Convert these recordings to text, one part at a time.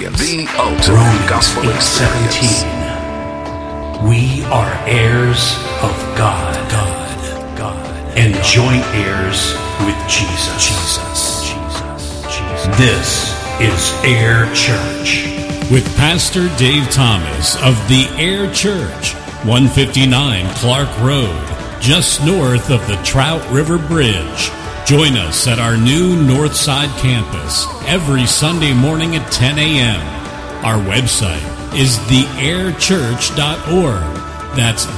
experience. The ultimate gospel experience. 8:17. We are heirs of God, and joint heirs with Jesus. This is Air Church with Pastor Dave Thomas of the Air Church, 159 Clark Road, just north of the Trout River Bridge. Join us at our new Northside campus every Sunday morning at 10 a.m. Our website is theairchurch.org. That's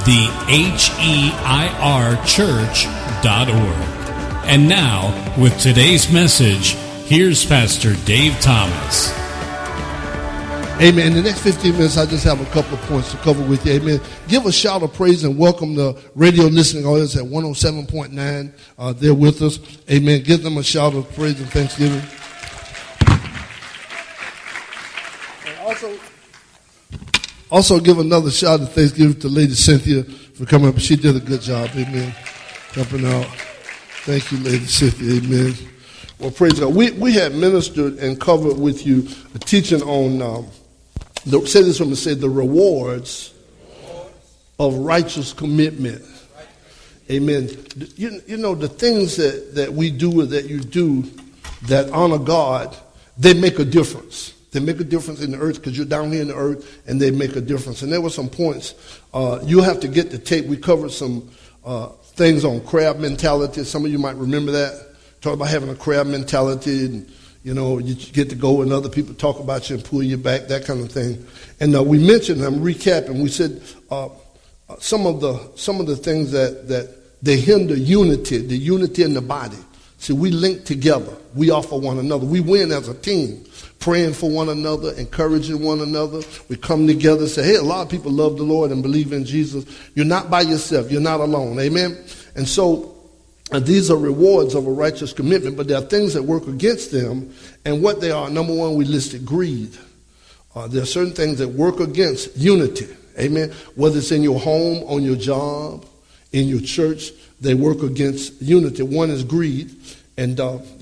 theheirchurch.org. And now, with today's message, here's Pastor Dave Thomas. Amen. In the next 15 minutes, I just have a couple of points to cover with you. Amen. Give a shout of praise and welcome the radio listening audience at 107.9. They're with us. Amen. Give them a shout of praise and thanksgiving. And also give another shout of thanksgiving to Lady Cynthia for coming up. She did a good job. Amen. Helping out. Thank you, Lady Cynthia. Amen. Well, praise God. We had ministered and covered with you a teaching on, say this from me, say the rewards of righteous commitment. Amen. You know, the things that we do or that you do that honor God, they make a difference. They make a difference in the earth because you're down here in the earth and they make a difference. And there were some points. You have to get the tape. We covered some things on crab mentality. Some of you might remember that. Talk about having a crab mentality and, you know, you get to go and other people talk about you and pull you back, that kind of thing. And we mentioned, I'm recapping, we said some of the things that they hinder unity, the unity in the body. See, we link together. We offer one another. We win as a team, praying for one another, encouraging one another. We come together and say, hey, a lot of people love the Lord and believe in Jesus. You're not by yourself. You're not alone. Amen? And so these are rewards of a righteous commitment, but there are things that work against them. And what they are, number one, we listed greed. There are certain things that work against unity. Amen? Whether it's in your home, on your job, in your church, they work against unity. One is greed, and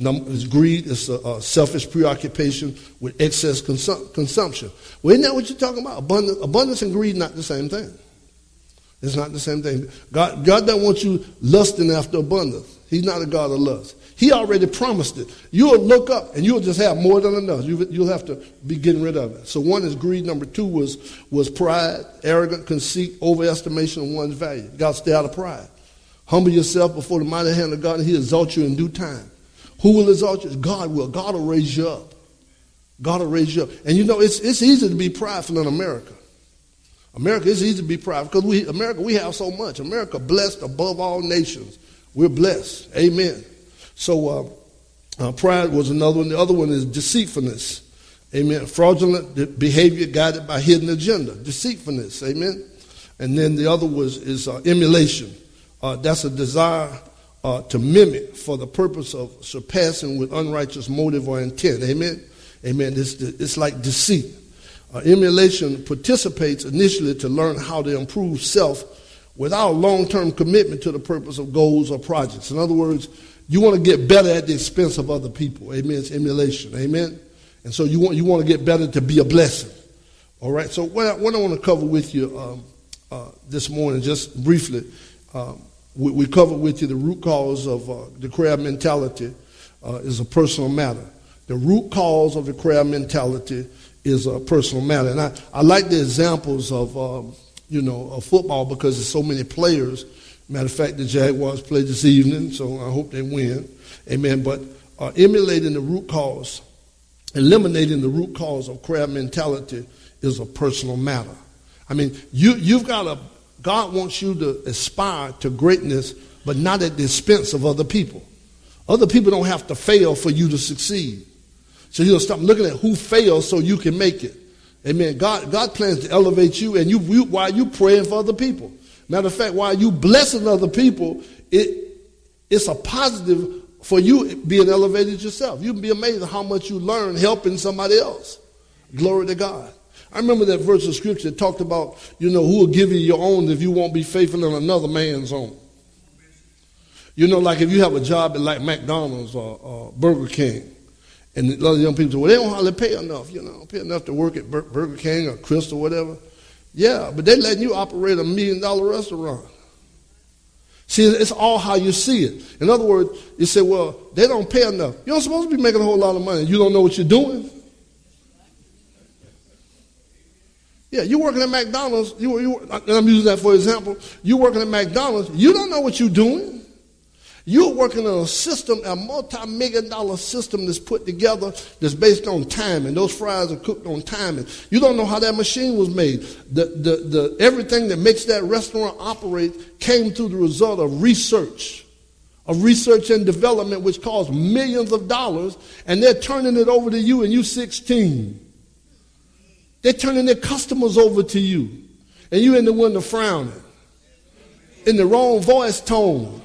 greed is a selfish preoccupation with excess consumption. Well, isn't that what you're talking about? Abundance and greed, not the same thing. It's not the same thing. God doesn't want you lusting after abundance. He's not a God of lust. He already promised it. You'll look up and you'll just have more than enough. You'll have to be getting rid of it. So one is greed. Number two was pride, arrogant conceit, overestimation of one's value. You got to stay out of pride. Humble yourself before the mighty hand of God, and He'll exalt you in due time. Who will exalt you? God will. God will raise you up. God will raise you up. And you know, it's easy to be prideful in America. America, it's easy to be prideful because we have so much. America blessed above all nations. We're blessed. Amen. So pride was another one. The other one is deceitfulness. Amen. Fraudulent behavior guided by hidden agenda. Deceitfulness. Amen. And then the other is emulation. That's a desire to mimic for the purpose of surpassing with unrighteous motive or intent. Amen. Amen. It's like deceit. Emulation participates initially to learn how to improve self without long-term commitment to the purpose of goals or projects. In other words, you want to get better at the expense of other people. Amen. It's emulation. Amen. And so you want to get better to be a blessing. All right. So what I want to cover with you this morning, just briefly, we covered with you the root cause of the crab mentality is a personal matter. The root cause of the crab mentality is a personal matter. And I like the examples of, of football because there's so many players. Matter of fact, the Jaguars play this evening, so I hope they win. Amen. But eliminating the root cause of crab mentality is a personal matter. I mean, God wants you to aspire to greatness, but not at the expense of other people. Other people don't have to fail for you to succeed. So you'll stop looking at who fails so you can make it. Amen. God plans to elevate you, and while you praying for other people. Matter of fact, while you blessing other people, it's a positive for you being elevated yourself. You can be amazed at how much you learn helping somebody else. Glory to God. I remember that verse of scripture that talked about, who will give you your own if you won't be faithful in another man's own. Like if you have a job at like McDonald's or Burger King, And a lot of young people say, well, they don't hardly pay enough, pay enough to work at Burger King or Crystal or whatever. Yeah, but they're letting you operate $1 million restaurant. See, it's all how you see it. In other words, you say, well, they don't pay enough. You're not supposed to be making a whole lot of money. You don't know what you're doing. Yeah, you're working at McDonald's. And I'm using that for example. You're working at McDonald's. You don't know what you're doing. You're working on a system, a multi-million-dollar system that's put together that's based on timing. Those fries are cooked on timing. You don't know how that machine was made. Everything that makes that restaurant operate came through the result of research and development, which costs millions of dollars, and they're turning it over to you, and you're 16. They're turning their customers over to you, and you're in the one frowning, in the wrong voice tone.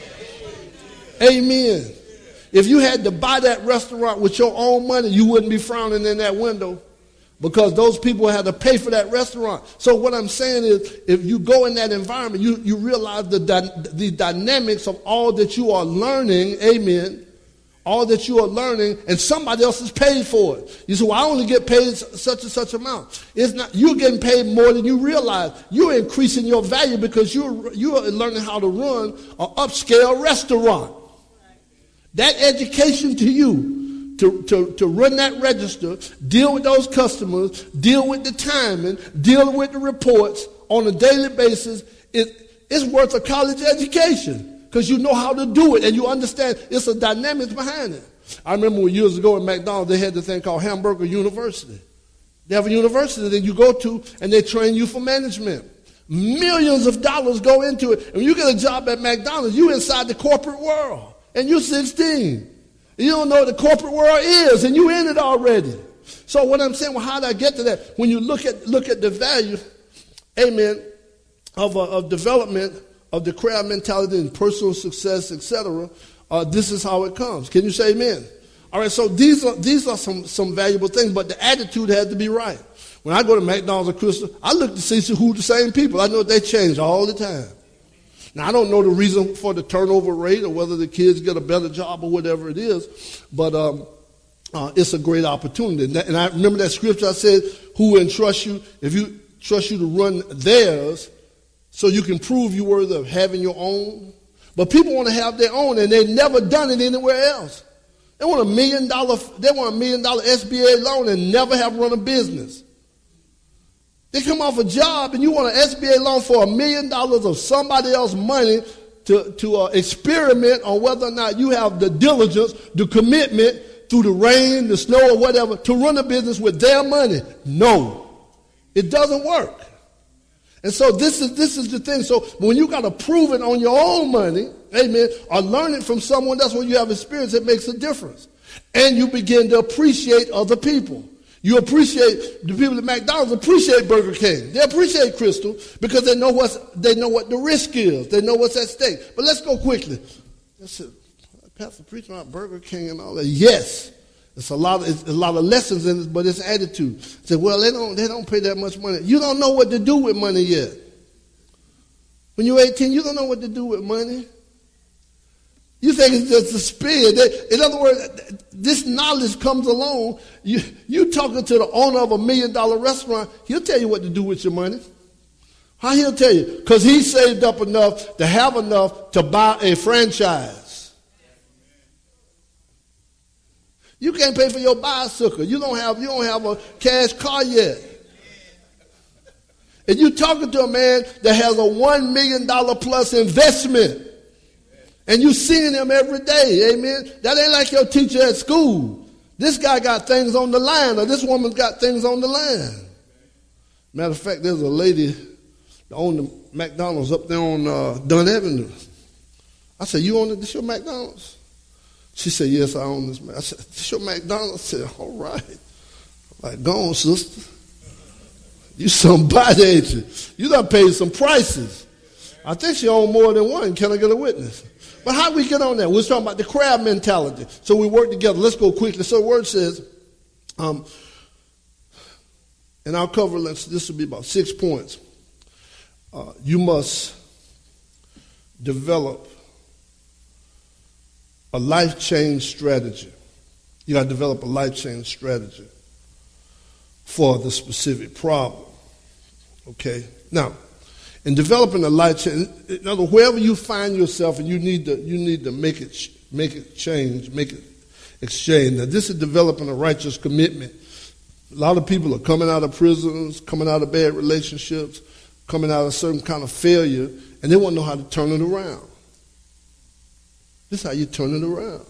Amen. If you had to buy that restaurant with your own money, you wouldn't be frowning in that window because those people had to pay for that restaurant. So what I'm saying is, if you go in that environment, you realize the dynamics of all that you are learning, amen, all that you are learning, and somebody else is paid for it. You say, well, I only get paid such and such amount. It's not, you're getting paid more than you realize. You're increasing your value because you're learning how to run an upscale restaurant. That education to you, to run that register, deal with those customers, deal with the timing, deal with the reports on a daily basis, it's worth a college education because you know how to do it and you understand it's a dynamics behind it. I remember years ago at McDonald's, they had this thing called Hamburger University. They have a university that you go to and they train you for management. Millions of dollars go into it. And when you get a job at McDonald's, you're inside the corporate world. And you're 16. You don't know what the corporate world is, and you're in it already. So what I'm saying, well, how did I get to that? When you look at the value, amen, of development of the crab mentality and personal success, etc., this is how it comes. Can you say amen? All right, so these are some valuable things, but the attitude has to be right. When I go to McDonald's or Crystal, I look to see who the same people. I know they change all the time. Now, I don't know the reason for the turnover rate or whether the kids get a better job or whatever it is, but it's a great opportunity. And I remember that scripture I said, who will entrust you, if you trust you to run theirs so you can prove you're worthy of having your own. But people want to have their own, and they've never done it anywhere else. They want $1 million SBA loan and never have run a business. They come off a job and you want an SBA loan for $1 million of somebody else's money to experiment on whether or not you have the diligence, the commitment through the rain, the snow, or whatever to run a business with their money. No, it doesn't work. And so this is the thing. So when you got to prove it on your own money, amen, or learn it from someone else when you have experience, it makes a difference. And you begin to appreciate other people. You appreciate, the people at McDonald's appreciate Burger King. They appreciate Crystal because they know what the risk is. They know what's at stake. But let's go quickly. Pastor preaching about Burger King and all that. Yes, it's a lot of lessons in it, but it's attitude. Say, well, they don't pay that much money. You don't know what to do with money yet. When you're 18, you don't know what to do with money. You think it's just a spin. In other words, this knowledge comes along. You talking to the owner of $1 million restaurant, he'll tell you what to do with your money. How he'll tell you? Because he saved up enough to have enough to buy a franchise. You can't pay for your bicycle. You don't have a cash car yet. And you talking to a man that has a $1 million plus investment. And you seeing him every day, amen? That ain't like your teacher at school. This guy got things on the line, or this woman's got things on the line. Matter of fact, there's a lady that owned the McDonald's up there on Dunn Avenue. I said, you own this your McDonald's? She said, yes, I own this. I said, this your McDonald's? I said, all right. I'm like, go on, sister. You somebody, ain't you? You done paid some prices. I think she owned more than one. Can I get a witness? But how do we get on that? We're talking about the crab mentality. So we work together. Let's go quickly. So the word says, and I'll cover, this will be about 6 points. You must develop a life change strategy. You got to develop a life-change strategy for the specific problem. Okay? Now, in developing a life-change, in other words, wherever you find yourself and you need to make it change, make it exchange. Now, this is developing a righteous commitment. A lot of people are coming out of prisons, coming out of bad relationships, coming out of certain kind of failure, and they want to know how to turn it around. This is how you turn it around.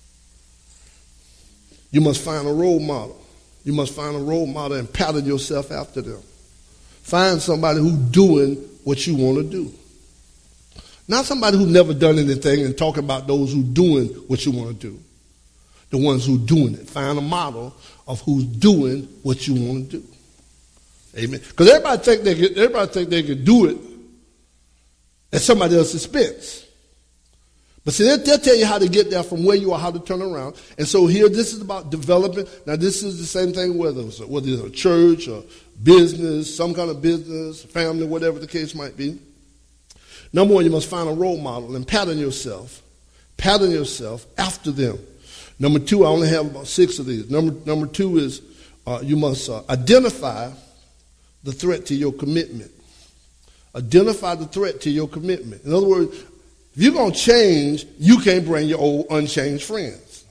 You must find a role model. You must find a role model and pattern yourself after them. Find somebody who's doing what you want to do. Not somebody who's never done anything and talk about those who doing what you want to do. The ones who doing it. Find a model of who's doing what you want to do. Amen. Because everybody think they can do it at somebody else's expense. But see, they'll tell you how to get there from where you are, how to turn around. And so here, this is about developing. Now, this is the same thing whether it's a church or business, some kind of business, family, whatever the case might be. Number one, you must find a role model and pattern yourself. Pattern yourself after them. Number two, I only have about 6 of these. Number two is you must identify the threat to your commitment. Identify the threat to your commitment. In other words, if you're going to change, you can't bring your old unchanged friends.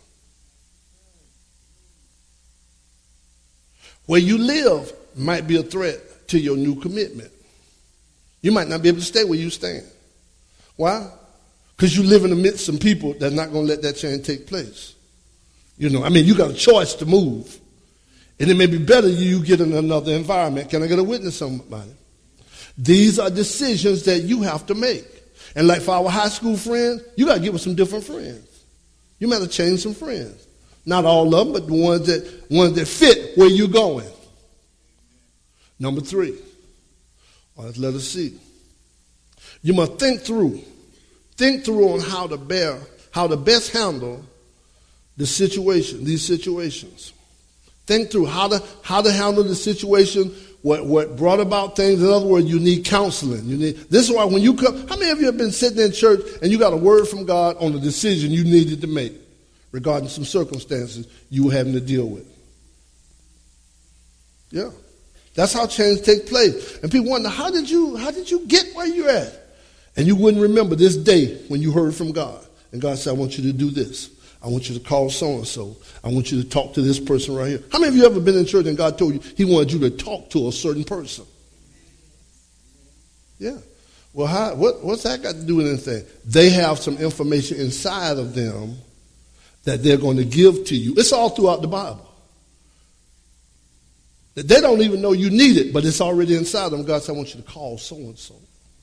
Where you live might be a threat to your new commitment. You might not be able to stay where you stand. Why? Because you live in the midst of some people that's not going to let that change take place. You know, I mean, you got a choice to move. And it may be better you get in another environment. Can I get a witness, somebody? These are decisions that you have to make. And like for our high school friends, you got to get with some different friends. You might have changed some friends. Not all of them, but the ones that fit where you're going. Number 3. Let's let us see. You must think through on how to best handle these situations. Think through how to handle the situation, what brought about things. In other words, you need counseling. This is why when you come, how many of you have been sitting in church and you got a word from God on the decision you needed to make regarding some circumstances you were having to deal with? Yeah. That's how change takes place. And people wonder, how did you get where you're at? And you wouldn't remember this day when you heard from God. And God said, I want you to do this. I want you to call so-and-so. I want you to talk to this person right here. How many of you ever been in church and God told you he wanted you to talk to a certain person? Yeah. Well, what's that got to do with anything? They have some information inside of them that they're going to give to you. It's all throughout the Bible. They don't even know you need it, but it's already inside them. God said, I want you to call so-and-so.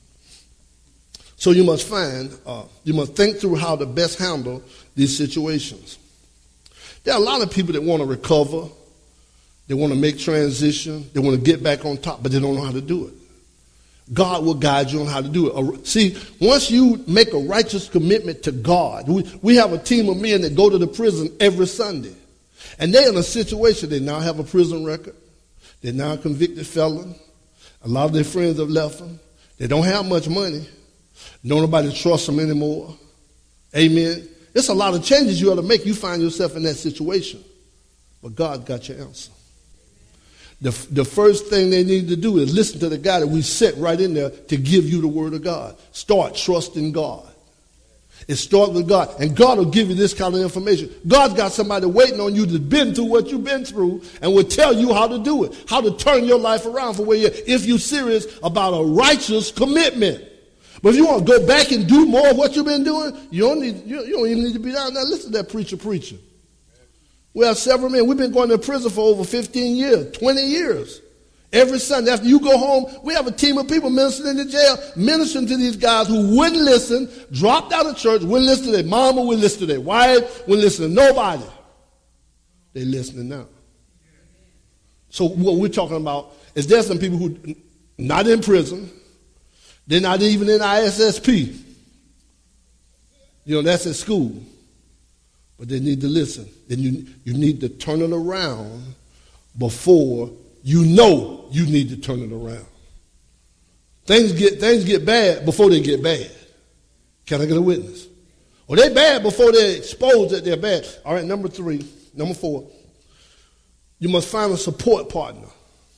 So you must think through how to best handle these situations. There are a lot of people that want to recover. They want to make transition. They want to get back on top, but they don't know how to do it. God will guide you on how to do it. See, once you make a righteous commitment to God, we have a team of men that go to the prison every Sunday. And they're in a situation, they now have a prison record. They're now a convicted felon. A lot of their friends have left them. They don't have much money. Nobody trusts them anymore. Amen. It's a lot of changes you ought to make. You find yourself in that situation. But God got your answer. The first thing they need to do is listen to the guy that we set right in there to give you the word of God. Start trusting God. It starts with God. And God will give you this kind of information. God's got somebody waiting on you that's been through what you've been through and will tell you how to do it, how to turn your life around for where you're, if you're serious about a righteous commitment. But if you want to go back and do more of what you've been doing, you don't even need to be down there. Listen to that preacher. We have several men. We've been going to prison for over 15 years, 20 years. Every Sunday after you go home, we have a team of people ministering in the jail, ministering to these guys who wouldn't listen, dropped out of church, wouldn't listen to their mama, wouldn't listen to their wife, wouldn't listen to nobody. They're listening now. So what we're talking about is there's some people who not in prison. They're not even in ISSP. That's at school. But they need to listen. Then you need to turn it around before you know you need to turn it around. Things get bad before they get bad. Can I get a witness? Well, they're bad before they're exposed that they're bad. All right, number 3. Number 4, you must find a support partner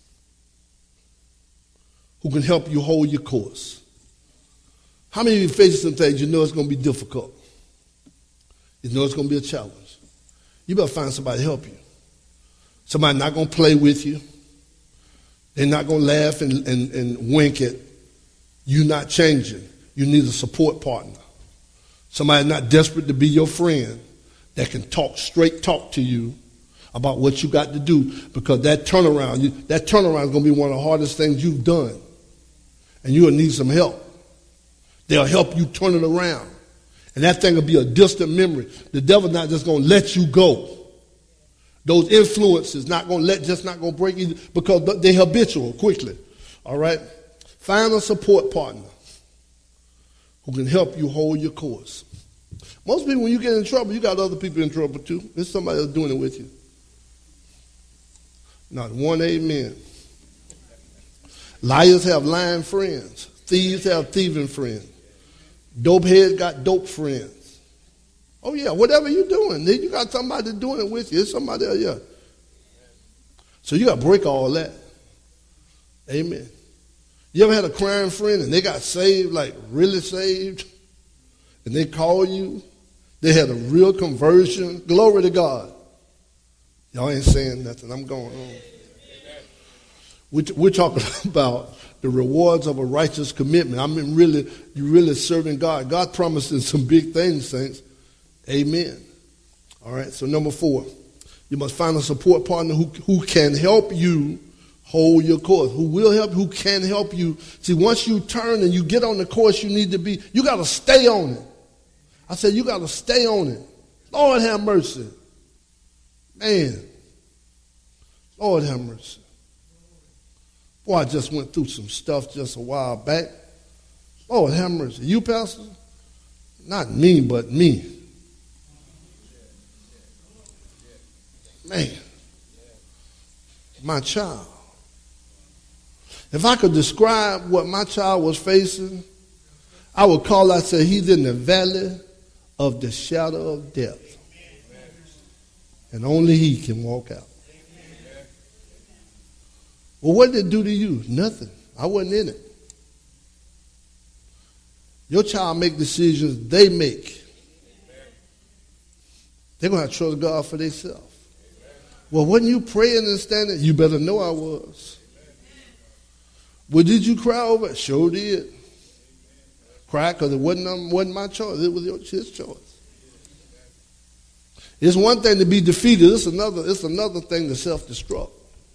who can help you hold your course. How many of you face some things you know it's going to be difficult? You know it's going to be a challenge. You better find somebody to help you. Somebody not going to play with you. They're not going to laugh and wink at you not changing. You need a support partner. Somebody not desperate to be your friend that can straight talk to you about what you got to do, because that turnaround is going to be one of the hardest things you've done. And you'll need some help. They'll help you turn it around. And that thing will be a distant memory. The devil's not just going to let you go. Those influences not going to break you, because they're habitual quickly. All right? Find a support partner who can help you hold your course. Most people, when you get in trouble, you got other people in trouble too. There's somebody else doing it with you. Not one amen. Liars have lying friends. Thieves have thieving friends. Dope heads got dope friends. Oh, yeah, whatever you're doing, you got somebody doing it with you. It's somebody else, yeah. So you got to break all that. Amen. You ever had a crying friend and they got saved, like really saved, and they call you? They had a real conversion. Glory to God. Y'all ain't saying nothing. I'm going on. We're talking about the rewards of a righteous commitment. I mean, really, you're really serving God. God promises some big things, saints. Amen. All right, so number 4, you must find a support partner who can help you hold your course, who can help you. See, once you turn and you get on the course you need to be, you got to stay on it. I said, you got to stay on it. Lord have mercy. Man. Lord have mercy. Boy, I just went through some stuff just a while back. Lord have mercy. You, Pastor? Not me, but me. Man. My child. If I could describe what my child was facing, I would call, I say, he's in the valley of the shadow of death. And only he can walk out. Well, what did it do to you? Nothing. I wasn't in it. Your child make decisions they make. They're going to have to trust God for themselves. Well, wasn't you praying and standing? You better know I was. Well, did you cry over it? Sure did. Cry because it wasn't my choice. It was his choice. It's one thing to be defeated. It's another thing to self-destruct.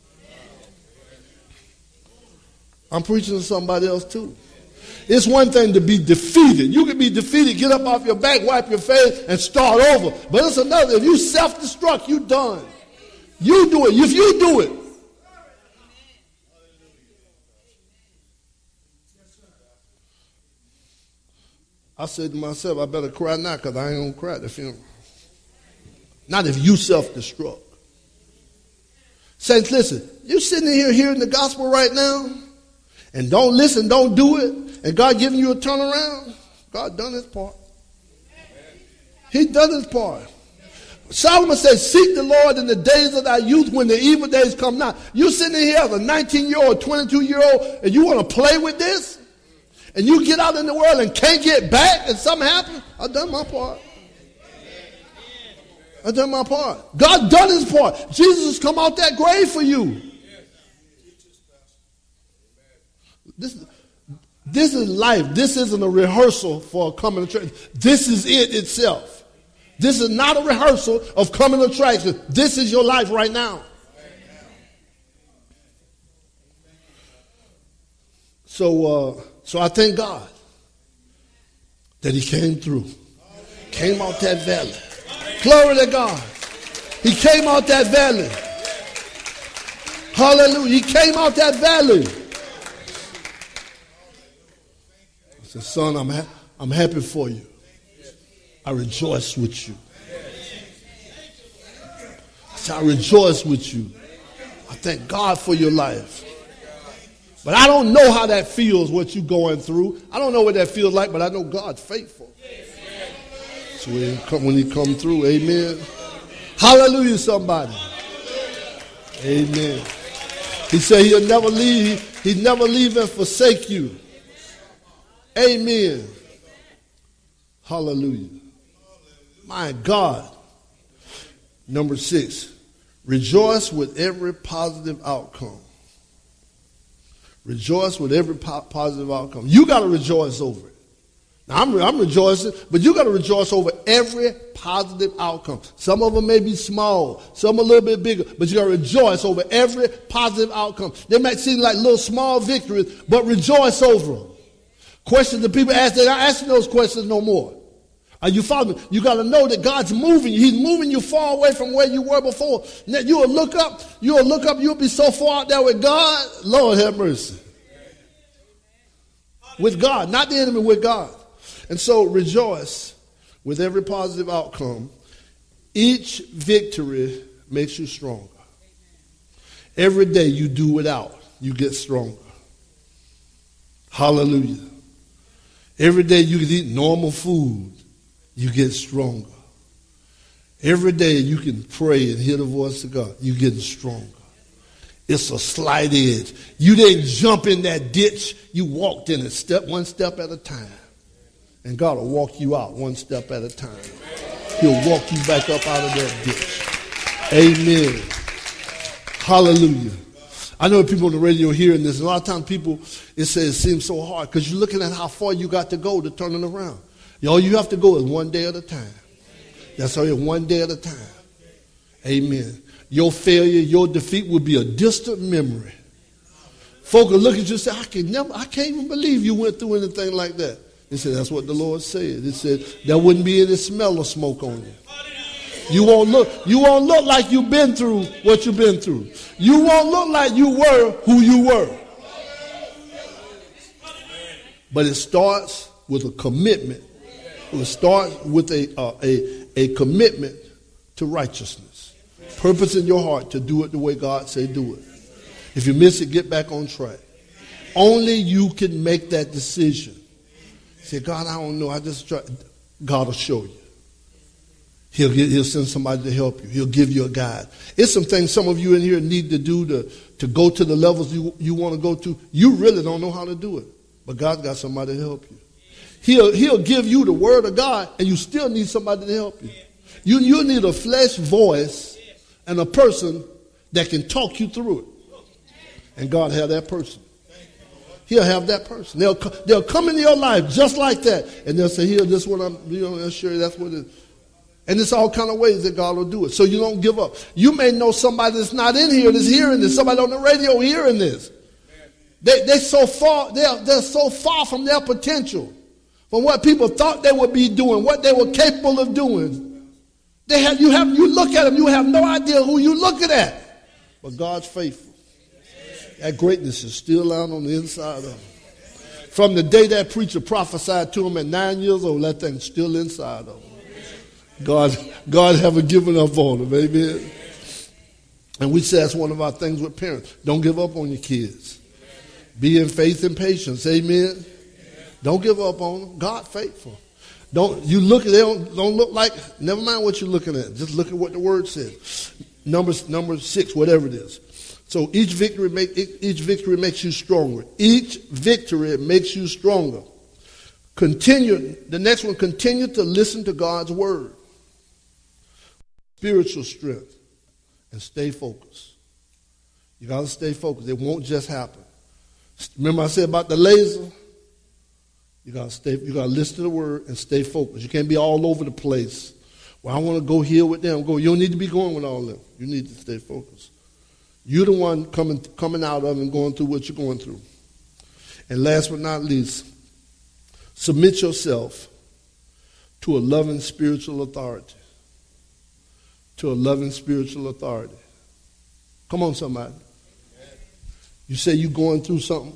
I'm preaching to somebody else too. It's one thing to be defeated. You can be defeated, get up off your back, wipe your face, and start over. But it's another. If you self-destruct, you done. You do it. If you do it. I said to myself, I better cry now because I ain't going to cry at the funeral. Not if you self-destruct. Saints, listen. You sitting here hearing the gospel right now and don't listen, don't do it, and God giving you a turnaround, God done his part. He done his part. Solomon says, seek the Lord in the days of thy youth when the evil days come not. You sitting here as a 19-year-old, 22-year-old, and you want to play with this? And you get out in the world and can't get back and something happens? I done my part. I done my part. God done his part. Jesus has come out that grave for you. This is life. This isn't a rehearsal for coming to church. This is it itself. This is not a rehearsal of coming to church. This is your life right now. So I thank God that he came through. Came out that valley. Glory to God. He came out that valley. Hallelujah. He came out that valley. I said, son, I'm happy for you. I rejoice with you. I said, I rejoice with you. I thank God for your life. But I don't know how that feels, what you're going through. I don't know what that feels like, but I know God's faithful. So when he come through, amen. Hallelujah, somebody. Amen. He said he'll never leave and forsake you. Amen. Hallelujah. My God. Number 6, rejoice with every positive outcome. Rejoice with every positive outcome. You got to rejoice over it. Now, I'm rejoicing, but you got to rejoice over every positive outcome. Some of them may be small, some a little bit bigger, but you got to rejoice over every positive outcome. They might seem like little small victories, but rejoice over them. Questions that people ask, they're not asking those questions no more. Are you following me? You got to know that God's moving you. He's moving you far away from where you were before. Now, you'll look up, you'll be so far out there with God. Lord have mercy. With God, not the enemy, with God. And so rejoice with every positive outcome. Each victory makes you stronger. Every day you do without, you get stronger. Hallelujah. Every day you can eat normal food, you get stronger. Every day you can pray and hear the voice of God, you get stronger. It's a slight edge. You didn't jump in that ditch. You walked in it one step at a time. And God will walk you out one step at a time. He'll walk you back up out of that ditch. Amen. Hallelujah. I know people on the radio hearing this. And a lot of times people, it seems so hard because you're looking at how far you got to go to turn it around. All you have to go is one day at a time. That's all, one day at a time. Amen. Your failure, your defeat will be a distant memory. Folk will look at you and say, I can't even believe you went through anything like that. He said, that's what the Lord said. He said, there wouldn't be any smell of smoke on you. You won't look like you've been through what you've been through. You won't look like you were who you were. But it starts with a commitment. It starts with a commitment to righteousness. Purpose in your heart to do it the way God said do it. If you miss it, get back on track. Only you can make that decision. Say, God, I don't know. I just try. God will show you. He'll send somebody to help you. He'll give you a guide. It's some things some of you in here need to do to go to the levels you want to go to. You really don't know how to do it. But God's got somebody to help you. He'll give you the word of God, and you still need somebody to help you. You need a flesh voice and a person that can talk you through it. And God have that person. He'll have that person. They'll come into your life just like that. And they'll say, here, this is what I'm sure that's what it is. And it's all kind of ways that God will do it. So you don't give up. You may know somebody that's not in here that's hearing this. Somebody on the radio hearing this. They're so far from their potential. From what people thought they would be doing. What they were capable of doing. You look at them. You have no idea who you're looking at. But God's faithful. That greatness is still out on the inside of them. From the day that preacher prophesied to him at 9 years old, that thing's still inside of him. God haven't given up on them. Amen. And we say that's one of our things with parents. Don't give up on your kids. Be in faith and patience. Amen. Don't give up on them. God faithful. They don't look like, never mind what you're looking at. Just look at what the word says. Number 6, whatever it is. So each victory makes you stronger. Each victory makes you stronger. The next one, continue to listen to God's word. Spiritual strength. And stay focused. You got to stay focused. It won't just happen. Remember I said about the laser? You got to listen to the word and stay focused. You can't be all over the place. Well, I want to go here with them. You don't need to be going with all of them. You need to stay focused. You're the one coming out of and going through what you're going through. And last but not least, submit yourself to a loving spiritual authority. To a loving spiritual authority. Come on, somebody. You say you're going through something.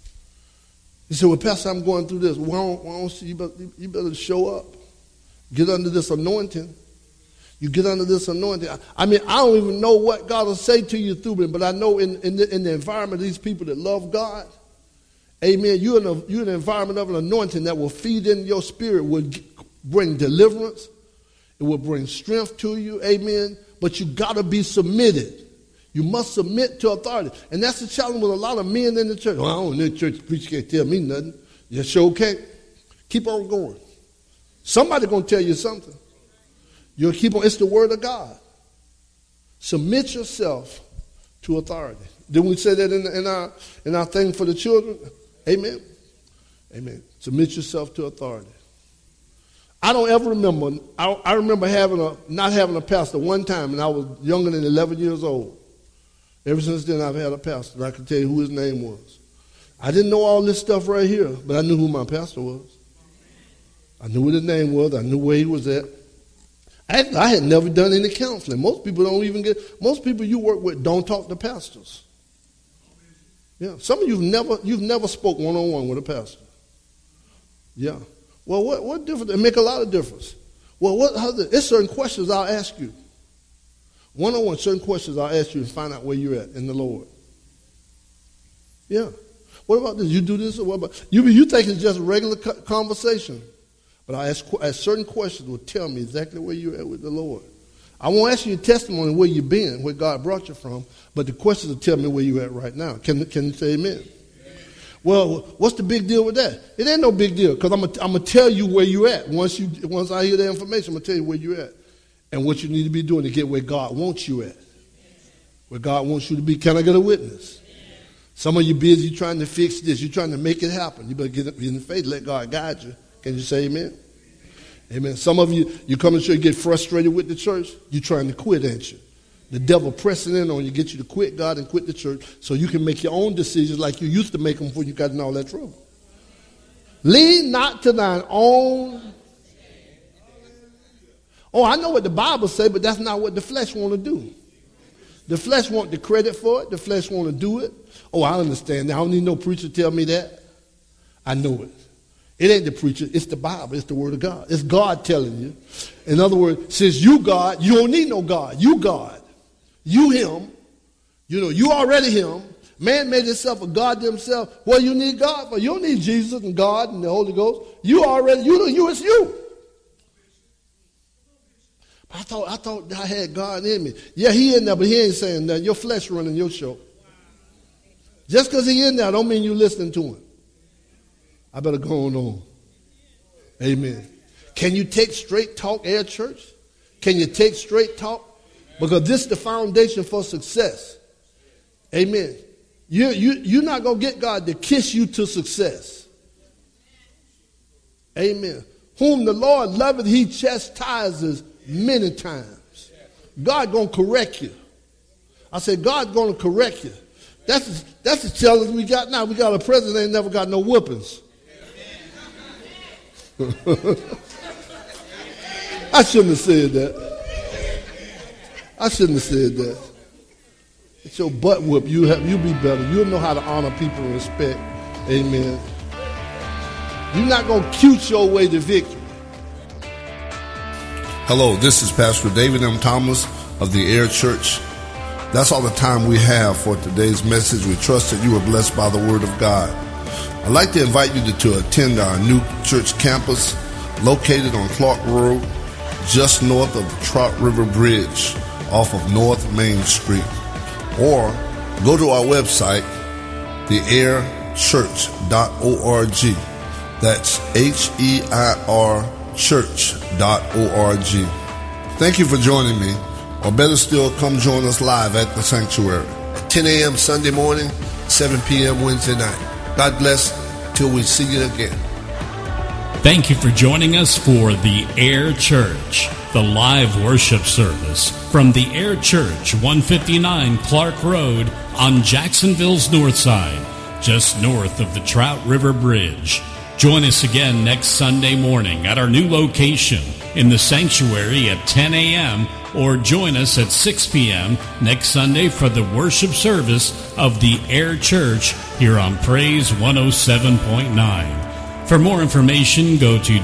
You say, well, Pastor, I'm going through this. Why don't you better show up. Get under this anointing. You get under this anointing. I don't even know what God will say to you through it, but I know in the environment of these people that love God, amen, you're in an environment of an anointing that will feed in your spirit, will bring deliverance. It will bring strength to you, amen. but you got to be submitted. You must submit to authority. And that's the challenge with a lot of men in the church. Well, I don't know, the church preacher can't tell me nothing. You sure can't. Keep on going. Somebody going to tell you something. You'll keep on. It's the word of God. Submit yourself to authority. Didn't we say that in our thing for the children? Amen. Amen. Submit yourself to authority. I don't ever remember. I remember not having a pastor one time, and I was younger than 11 years old. Ever since then, I've had a pastor, and I can tell you who his name was. I didn't know all this stuff right here, but I knew who my pastor was. I knew what his name was. I knew where he was at. I had never done any counseling. Most people most people you work with don't talk to pastors. Yeah, some of you've never spoke one-on-one with a pastor. Yeah. Well, what difference? It make a lot of difference. Well, it's certain questions I'll ask you. One-on-one, certain questions I'll ask you and find out where you're at in the Lord. Yeah. What about this? You do this or what about you think it's just a regular conversation. But I ask certain questions will tell me exactly where you're at with the Lord. I won't ask you your testimony where you've been, where God brought you from, but the questions will tell me where you're at right now. Can you say amen? Well, what's the big deal with that? It ain't no big deal because I'm gonna tell you where you're at. Once I hear the information, I'm gonna tell you where you're at and what you need to be doing to get where God wants you at. Where God wants you to be. Can I get a witness? Some of you busy trying to fix this. You're trying to make it happen. You better get in the faith. Let God guide you. Can you say amen? Amen. Some of you come to church, get frustrated with the church. You're trying to quit, ain't you? The devil pressing in on you, get you to quit God and quit the church so you can make your own decisions like you used to make them before you got in all that trouble. Lean not to thine own. Oh, I know what the Bible says, but that's not what the flesh want to do. The flesh want the credit for it. The flesh want to do it. Oh, I understand. I don't need no preacher to tell me that. I know it. It ain't the preacher. It's the Bible. It's the word of God. It's God telling you. In other words, since you God, you don't need no God. You God. You him. You know, you already him. Man made himself a God to himself. What you need God for? You don't need Jesus and God and the Holy Ghost. You it's you. I thought I had God in me. Yeah, he in there, but he ain't saying that. Your flesh running your show. Just because he in there don't mean you listening to him. I better go on. Amen. Can you take straight talk, Air Church? Can you take straight talk? Because this is the foundation for success. Amen. You're not going to get God to kiss you to success. Amen. Whom the Lord loveth, he chastises many times. God going to correct you. I said, God's going to correct you. That's the challenge we got now. We got a president that ain't never got no whoopings. I shouldn't have said that. I shouldn't have said that. It's your butt whoop. You be better. You'll know how to honor people and respect. Amen. You're not going to cute your way to victory. Hello, this is Pastor David M. Thomas of the Air Church. That's all the time we have for today's message. We trust that you are blessed by the Word of God. I'd like to invite you to attend our new church campus located on Clark Road, just north of the Trout River Bridge off of North Main Street. Or go to our website, theairchurch.org. That's HEIR church.org. Thank you for joining me, or better still, come join us live at the sanctuary at 10 a.m. Sunday morning, 7 p.m. Wednesday night. God bless till we see you again. Thank you for joining us for the Air Church, the live worship service from the Air Church, 159 Clark Road on Jacksonville's north side, just north of the Trout River Bridge. Join us again next Sunday morning at our new location in the sanctuary at 10 a.m. or join us at 6 p.m. next Sunday for the worship service of the Air Church here on Praise 107.9. For more information, go to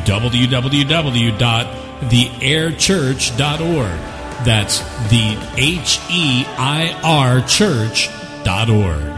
www.theairchurch.org. That's the HEIR church.org.